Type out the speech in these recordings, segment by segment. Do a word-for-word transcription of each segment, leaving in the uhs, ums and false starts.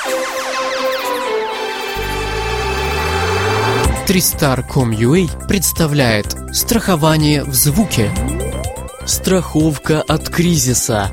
Тристар точка ком точка ю а представляет страхование в звуке. Страховка от кризиса.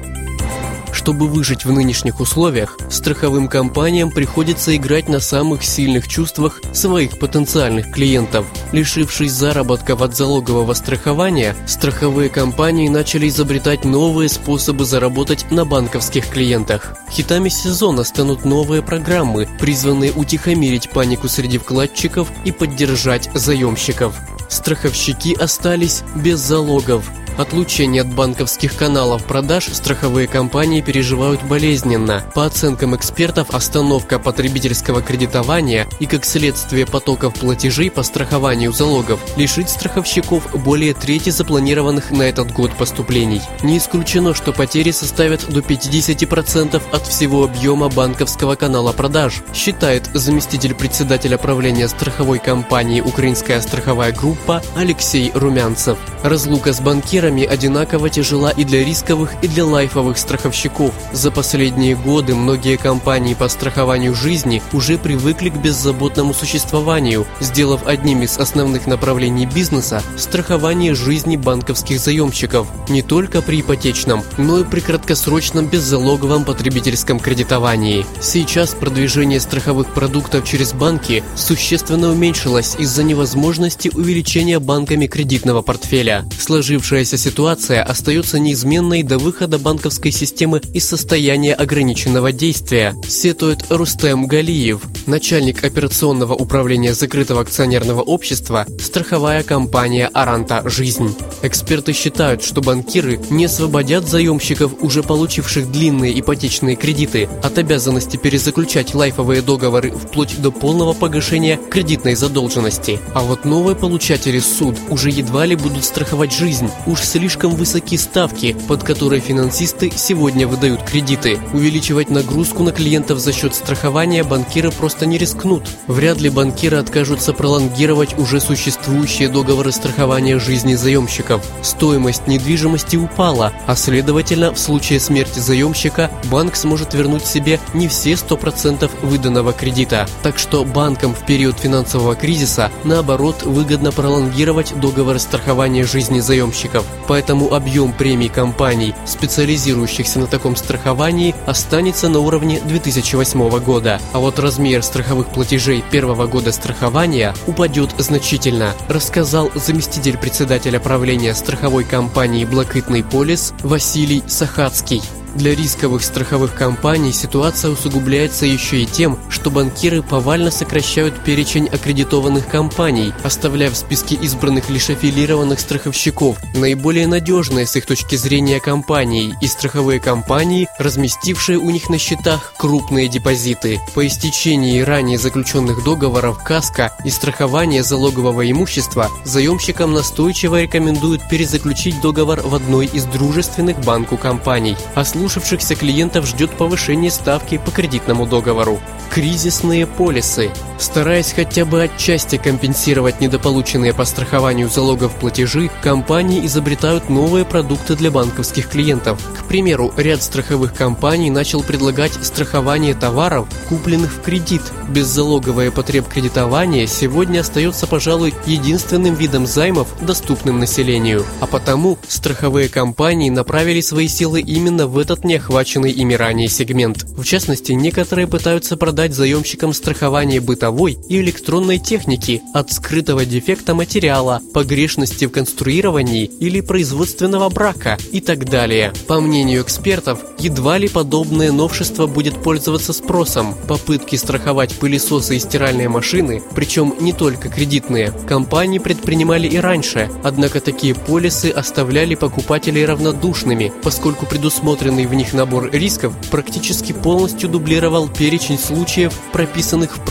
Чтобы выжить в нынешних условиях, страховым компаниям приходится играть на самых сильных чувствах своих потенциальных клиентов. Лишившись заработков от залогового страхования, страховые компании начали изобретать новые способы заработать на банковских клиентах. Хитами сезона станут новые программы, призванные утихомирить панику среди вкладчиков и поддержать заемщиков. Страховщики остались без залогов. Отлучение от банковских каналов продаж страховые компании переживают болезненно. По оценкам экспертов, остановка потребительского кредитования и, как следствие, потоков платежей по страхованию залогов лишит страховщиков более трети запланированных на этот год поступлений. Не исключено, что потери составят до пятьдесят процентов от всего объема банковского канала продаж, считает заместитель председателя правления страховой компании «Украинская страховая группа» Алексей Румянцев. Разлука с банкиром одинаково тяжела и для рисковых, и для лайфовых страховщиков. За последние годы многие компании по страхованию жизни уже привыкли к беззаботному существованию, сделав одним из основных направлений бизнеса страхование жизни банковских заемщиков не только при ипотечном, но и при краткосрочном беззалоговом потребительском кредитовании. Сейчас продвижение страховых продуктов через банки существенно уменьшилось из-за невозможности увеличения банками кредитного портфеля. Сложившаяся ситуация остается неизменной до выхода банковской системы из состояния ограниченного действия, сетует Рустем Галиев, начальник операционного управления закрытого акционерного общества, страховая компания «Аранта Жизнь». Эксперты считают, что банкиры не освободят заемщиков, уже получивших длинные ипотечные кредиты, от обязанности перезаключать лайфовые договоры вплоть до полного погашения кредитной задолженности. А вот новые получатели суд уже едва ли будут страховать жизнь. Уж слишком высоки ставки, под которые финансисты сегодня выдают кредиты. Увеличивать нагрузку на клиентов за счет страхования банкиры просто не рискнут. Вряд ли банкиры откажутся пролонгировать уже существующие договоры страхования жизни заемщиков. Стоимость недвижимости упала, а следовательно, в случае смерти заемщика банк сможет вернуть себе не все сто процентов выданного кредита. Так что банкам в период финансового кризиса, наоборот, выгодно пролонгировать договоры страхования жизни заемщиков. Поэтому объем премий компаний, специализирующихся на таком страховании, останется на уровне две тысячи восьмого года. А вот размер страховых платежей первого года страхования упадет значительно, рассказал заместитель председателя правления страховой компании «Блакитный полис» Василий Сахацкий. Для рисковых страховых компаний ситуация усугубляется еще и тем, что банкиры повально сокращают перечень аккредитованных компаний, оставляя в списке избранных лишь аффилированных страховщиков, наиболее надежные с их точки зрения компании и страховые компании, разместившие у них на счетах крупные депозиты. По истечении ранее заключенных договоров каско и страхования залогового имущества заемщикам настойчиво рекомендуют перезаключить договор в одной из дружественных банку компаний. А слушавшихся клиентов ждет повышение ставки по кредитному договору. Кризисные полисы. Стараясь хотя бы отчасти компенсировать недополученные по страхованию залогов платежи, компании изобретают новые продукты для банковских клиентов. К примеру, ряд страховых компаний начал предлагать страхование товаров, купленных в кредит. Беззалоговое потребкредитование сегодня остается, пожалуй, единственным видом займов, доступным населению. А потому страховые компании направили свои силы именно в этот неохваченный ими ранее сегмент. В частности, некоторые пытаются продать заемщикам страхование бытовой и электронной техники от скрытого дефекта материала, погрешности в конструировании или производственного брака и так далее. По мнению экспертов, едва ли подобное новшество будет пользоваться спросом. Попытки страховать пылесосы и стиральные машины, причем не только кредитные, компании предпринимали и раньше, однако такие полисы оставляли покупателей равнодушными, поскольку предусмотренный в них набор рисков практически полностью дублировал перечень случаев, прописанных в правилах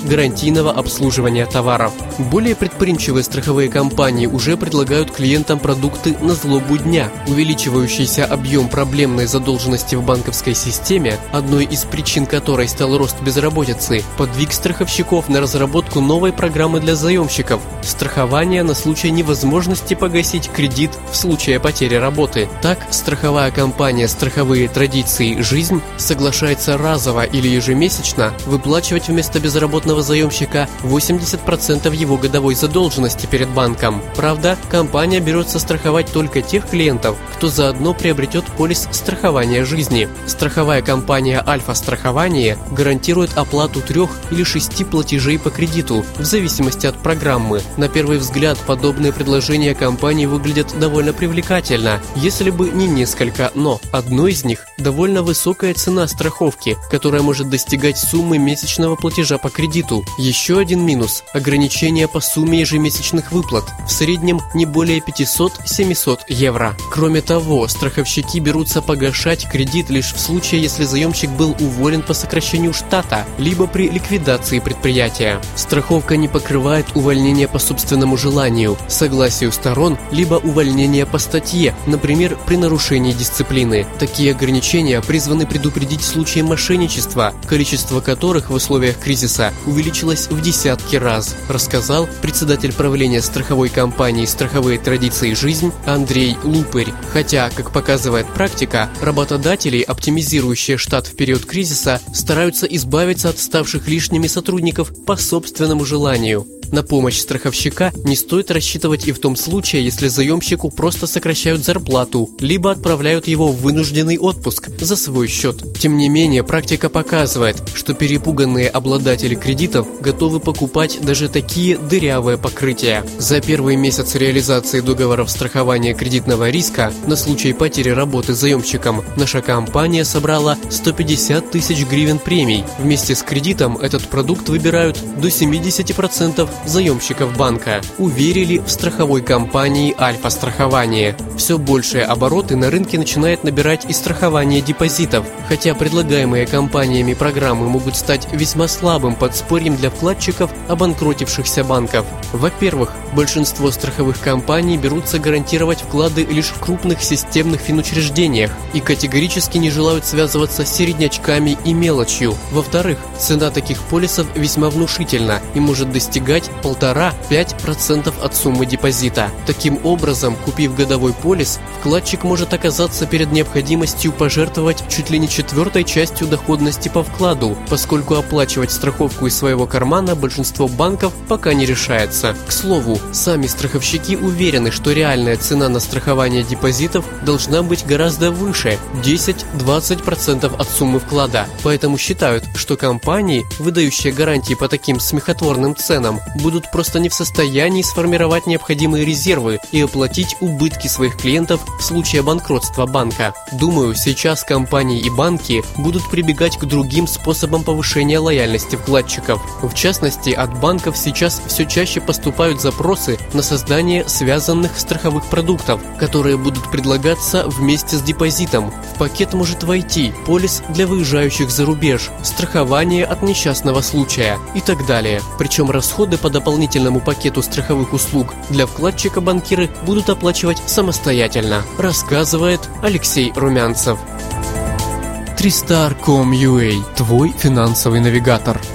гарантийного обслуживания товаров. Более предприимчивые страховые компании уже предлагают клиентам продукты на злобу дня. Увеличивающийся объем проблемной задолженности в банковской системе, одной из причин которой стал рост безработицы, подвиг страховщиков на разработку новой программы для заемщиков – страхование на случай невозможности погасить кредит в случае потери работы. Так, страховая компания «Страховые традиции. Жизнь» соглашается разово или ежемесячно выплачивать вместо безработного заемщика восемьдесят процентов его годовой задолженности перед банком. Правда, компания берется страховать только тех клиентов, кто заодно приобретет полис страхования жизни. Страховая компания «Альфа-страхование» гарантирует оплату трех или шести платежей по кредиту, в зависимости от программы. На первый взгляд, подобные предложения компании выглядят довольно привлекательно, если бы не несколько «но». Одно из них – довольно высокая цена страховки, которая может достигать суммы месячного платежа по кредиту. Еще один минус – ограничение по сумме ежемесячных выплат, в среднем не более пятьсот-семьсот евро. Кроме того, страховщики берутся погашать кредит лишь в случае, если заемщик был уволен по сокращению штата, либо при ликвидации предприятия. Страховка не покрывает увольнение по собственному желанию, согласию сторон, либо увольнение по статье, например, при нарушении дисциплины. Такие ограничения призваны предупредить случаи мошенничества, количество которых в условиях кризиса увеличилось в десятки раз, рассказал председатель правления страховой компании «Страховые традиции. Жизнь» Андрей Лупырь. Хотя, как показывает практика, работодатели, оптимизирующие штат в период кризиса, стараются избавиться от ставших лишними сотрудников по собственному желанию. На помощь страховщика не стоит рассчитывать и в том случае, если заемщику просто сокращают зарплату, либо отправляют его в вынужденный отпуск за свой счет. Тем не менее, практика показывает, что перепуганные обладатели кредитов готовы покупать даже такие дырявые покрытия. За первый месяц реализации договоров страхования кредитного риска на случай потери работы заемщиком наша компания собрала сто пятьдесят тысяч гривен премий. Вместе с кредитом этот продукт выбирают до семьдесят процентов заемщиков банка, уверили в страховой компании «Альфа-страхование». Все большие обороты на рынке начинает набирать и страхование депозитов, хотя предлагаемые компаниями программы могут стать весьма слабым подспорьем для вкладчиков обанкротившихся банков. Во-первых, большинство страховых компаний берутся гарантировать вклады лишь в крупных системных финучреждениях и категорически не желают связываться с середнячками и мелочью. Во-вторых, цена таких полисов весьма внушительна и может достигать полтора-пять процентов от суммы депозита. Таким образом, купив годовой полис, вкладчик может оказаться перед необходимостью пожертвовать чуть ли не четвертой частью доходности по вкладу, поскольку оплачивать страховку из своего кармана большинство банков пока не решается. К слову, сами страховщики уверены, что реальная цена на страхование депозитов должна быть гораздо выше – десять-двадцать процентов от суммы вклада. Поэтому считают, что компании, выдающие гарантии по таким смехотворным ценам, будут просто не в состоянии сформировать необходимые резервы и оплатить убытки своих клиентов в случае банкротства банка. Думаю, сейчас компании и банки будут прибегать к другим способам повышения лояльности вкладчиков. В частности, от банков сейчас все чаще поступают запросы на создание связанных страховых продуктов, которые будут предлагаться вместе с депозитом. В пакет может войти полис для выезжающих за рубеж, страхование от несчастного случая и так далее. Причем расходы по дополнительному пакету страховых услуг для вкладчика банкиры будут оплачивать самостоятельно, рассказывает Алексей Румянцев. три стар точка ком точка ю а – твой финансовый навигатор.